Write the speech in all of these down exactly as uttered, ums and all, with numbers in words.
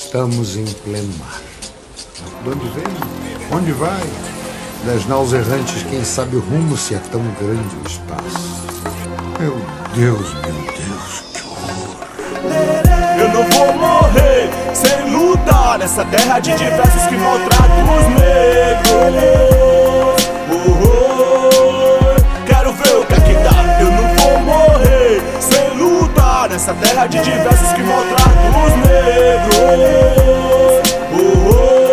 Estamos em pleno mar. De onde vem? Onde vai? Das naus errantes, quem sabe o rumo, se é tão grande o espaço. Meu Deus, meu Deus, que horror. Eu não vou morrer sem lutar nessa terra de diversos que maltratam os negros. Oh, oh, quero ver o que é que dá. Eu não vou morrer sem lutar nessa terra de diversos que maltratam os negros. Oh,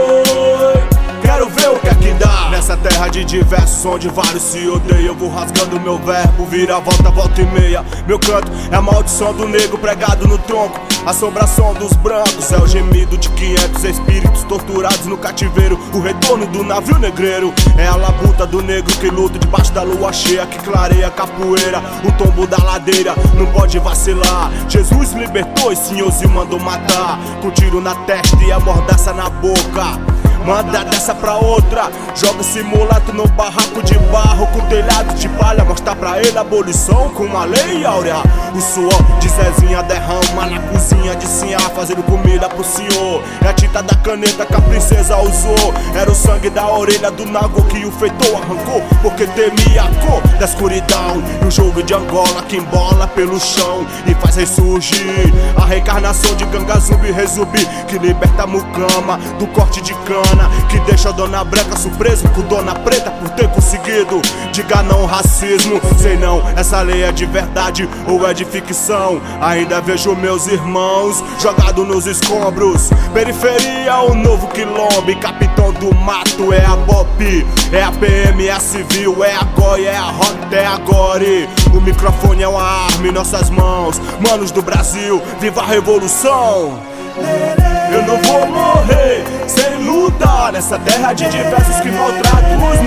oh, quero ver o que é que dá. Nessa terra de diversos, onde vários se odeiam, eu vou rasgando meu verbo, vira volta, volta e meia. Meu canto é a maldição do negro pregado no tronco. Assombração dos brancos é o gemido de quinhentos espíritos torturados no cativeiro. O retorno do navio negreiro é a labuta do negro que luta debaixo da lua cheia, que clareia a capoeira, o tombo da ladeira. Não pode vacilar, Jesus libertou e senhorzinho mandou matar, com tiro na testa e a mordaça na boca. Manda dessa pra outra, joga esse mulato no barraco de barro com telhado de palha, mostra pra ele a abolição com uma lei áurea. O suor de Zezinha derrama na cozinha de Sinhá, fazendo comida pro senhor. É a tinta da caneta que a princesa usou, era o sangue da orelha do nago que o feitor arrancou, porque temia a cor da escuridão. E o jogo de Angola que embola pelo chão e faz ressurgir a reencarnação de Ganga Zumbi Rezumbi, que liberta a mucama do corte de cana, que deixa a dona branca surpresa com dona preta por ter conseguido. Diga não ao racismo, sei não, essa lei é de verdade ou é de ficção. Ainda vejo meus irmãos jogados nos escombros. Periferia, o novo quilombo, e capitão do mato é a Bop, é a P M, é a civil, é a Goia, é a Rota, é a Gore. O microfone é uma arma em nossas mãos, manos do Brasil, viva a revolução. Eu não vou morrer sem lutar nessa terra de diversos que maltratam os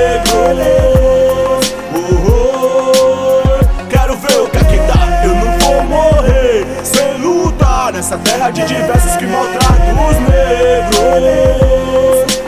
negros. Oh, oh, quero ver o que é que dá. Eu não vou morrer sem lutar nessa terra de diversos que maltratam os negros.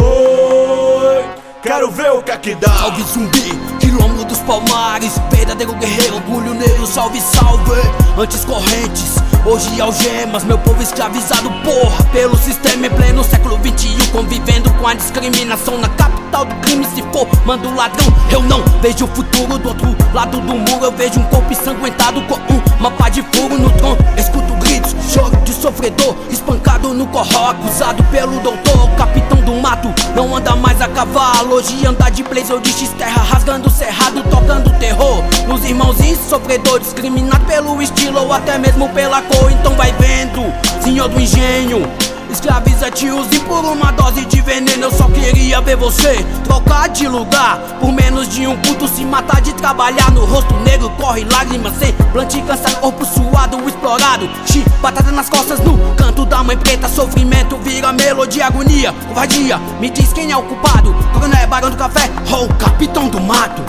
Oh, oh, quero ver o que é que dá. Salve zumbi, quilombo dos palmares, verdadeiro guerreiro, orgulho negro, salve, salve. Antes correntes, hoje algemas, meu povo escravizado, porra, pelo sistema em pleno século vinte e um, convivendo com a discriminação na capital do crime. Se for, manda o ladrão, eu não vejo o futuro. Do outro lado do muro eu vejo um corpo ensanguentado com um mapa de furo no tronco. Escuto gritos, choro de sofredor, espancado no corral, acusado pelo doutor. Capitão do mato, não anda mais a cavalo, hoje anda de blazer ou de X-terra, rasgando o cerrado, tocando terror nos irmãozinhos sofredores, discriminado pelo estilo ou até mesmo pela cor. Então vai vendo, senhor do engenho, escraviza tiozinho por uma dose de veneno. Eu só queria ver você trocar de lugar por menos de um puto, se matar de trabalhar. No rosto negro corre lágrimas, sem plante cansa, corpo suado, explorado, chi, batata nas costas no canto da mãe preta. Sofrimento vira melodia, agonia, covardia. Me diz quem é o culpado, coronel Barão do Café ou capitão do mato.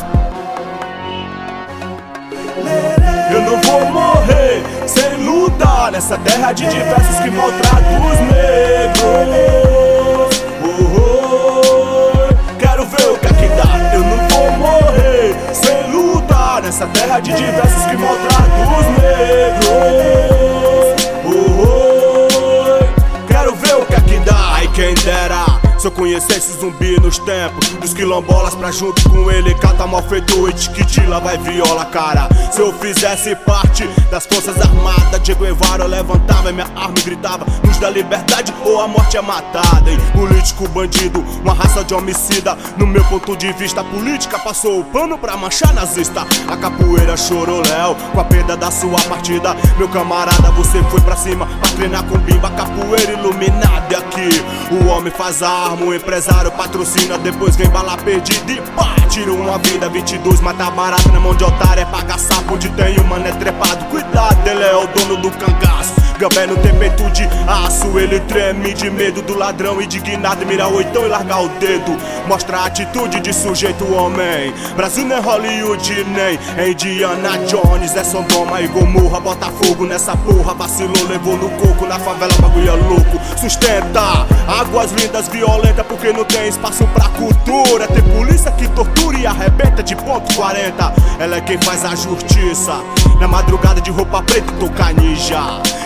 Eu não vou morrer sem lutar nessa terra de diversos que maltratam os negros. Oh, oh, quero ver o que é que dá. Eu não vou morrer sem lutar nessa terra de diversos que maltratam os negros. Oh, oh, quero ver o que é que dá. Ai, quem dera se eu conhecesse zumbi nos tempos dos quilombolas, pra junto com ele cata malfeitor e tiquitila vai viola, cara. Se eu fizesse parte das forças armadas, Diego Guevara, eu levantava minha arma e gritava: luz da liberdade ou a morte é matada. Hein? Político bandido, uma raça de homicida. No meu ponto de vista, a política passou o pano pra manchar nazista. A capoeira chorou Léo com a perda da sua partida. Meu camarada, você foi pra cima pra treinar com bimba. Capoeira iluminada aqui, o homem faz a o empresário patrocina, depois vem bala perdida e pá, tira uma vida. Vinte e dois mata barata na mão de otário, é pagar sapo onde tem o mané trepado. Cuidado, ele é o dono do cangaço. Gambé não tem peito de aço, ele treme de medo do ladrão indignado. Mira o oitão e larga o dedo, mostra a atitude de sujeito homem. Brasil não é Hollywood nem é Indiana Jones, é Sodoma e Gomorra. Bota fogo nessa porra, vacilou, levou no coco. Na favela bagulho é louco, sustenta águas lindas, violenta, porque não tem espaço pra cultura. Tem polícia que tortura e arrebenta de ponto quarenta. Ela é quem faz a justiça, na madrugada de roupa preta e toca ninja.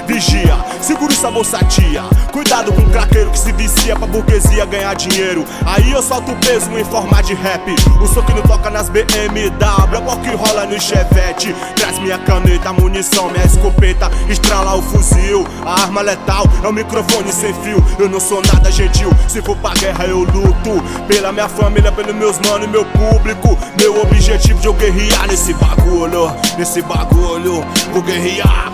vigia, segura essa moça tia. Cuidado com o craqueiro que se vicia pra burguesia ganhar dinheiro. Aí eu solto o peso em forma de rap. O som que não toca nas B M W, é o que rola no Chevette. Traz minha caneta, munição, minha escopeta, estrala o fuzil. A arma letal é o microfone sem fio. Eu não sou nada gentil, se for pra guerra eu luto. Pela minha família, pelos meus manos e meu público. Meu objetivo de eu guerrear nesse bagulho. Nesse bagulho, vou guerrear.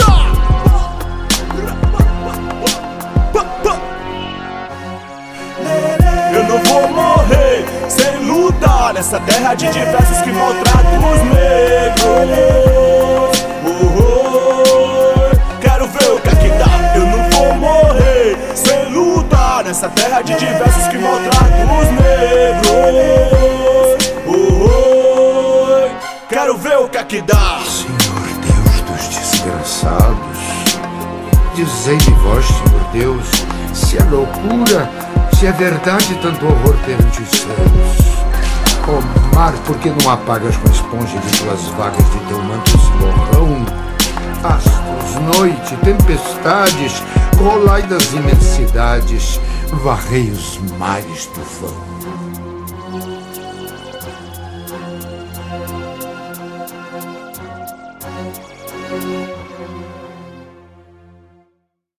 Eu não vou morrer sem lutar nessa terra de diversos que maltratam os negros. Oh, oh, quero ver o que é que dá. Eu não vou morrer sem lutar nessa terra de diversos que maltratam os negros. Oh, oh, quero ver o que é que dá. Senhor Deus dos desgraçados, dizei-me vós, Senhor Deus, se é loucura, se é verdade tanto horror perante os céus. Ó mar, por que não apagas com a esponja de tuas vagas de teu manto esse borrão? Astros, noite, tempestades, rolai das imensidades, varrei os mares do vão.